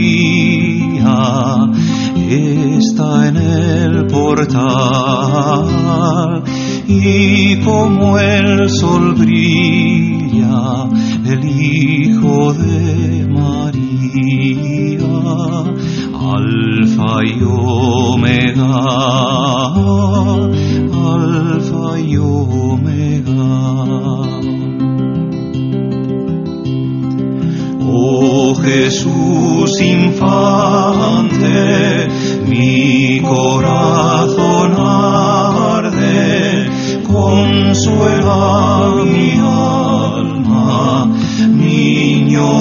María está en el portal, y como el sol brilla el Hijo de María, Alfa y Omega, Alfa y Omega. Oh Jesús infante, mi corazón arde, consuela mi alma, niño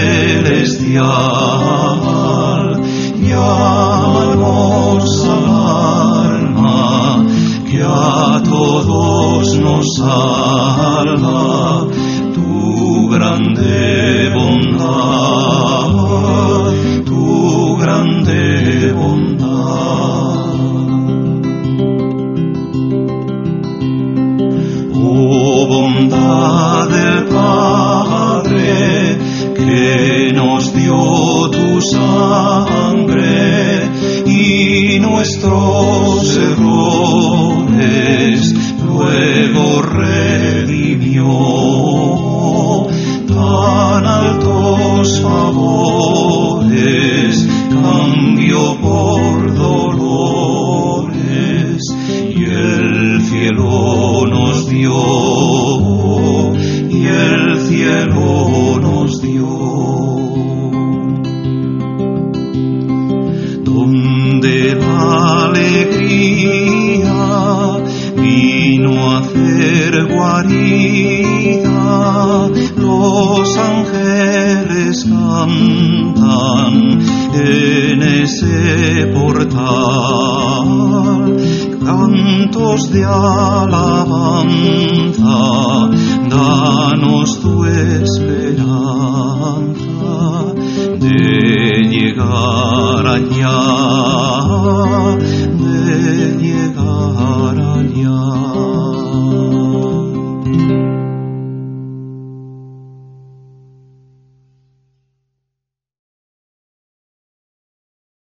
celestial, llámanos al alma, que a todos nos salva tu grande bondad, tu grande bondad. Oh bondad del Padre, que nos dio tu sangre y nuestros errores luego redimió, tan altos favores cambió por dolores, y el cielo nos dio, y el cielo nos dio. Donde la alegría vino a hacer guarida, los ángeles cantan en ese portal, cantos de alabanza, danos tu esperanza de llegar allá, de llegar allá.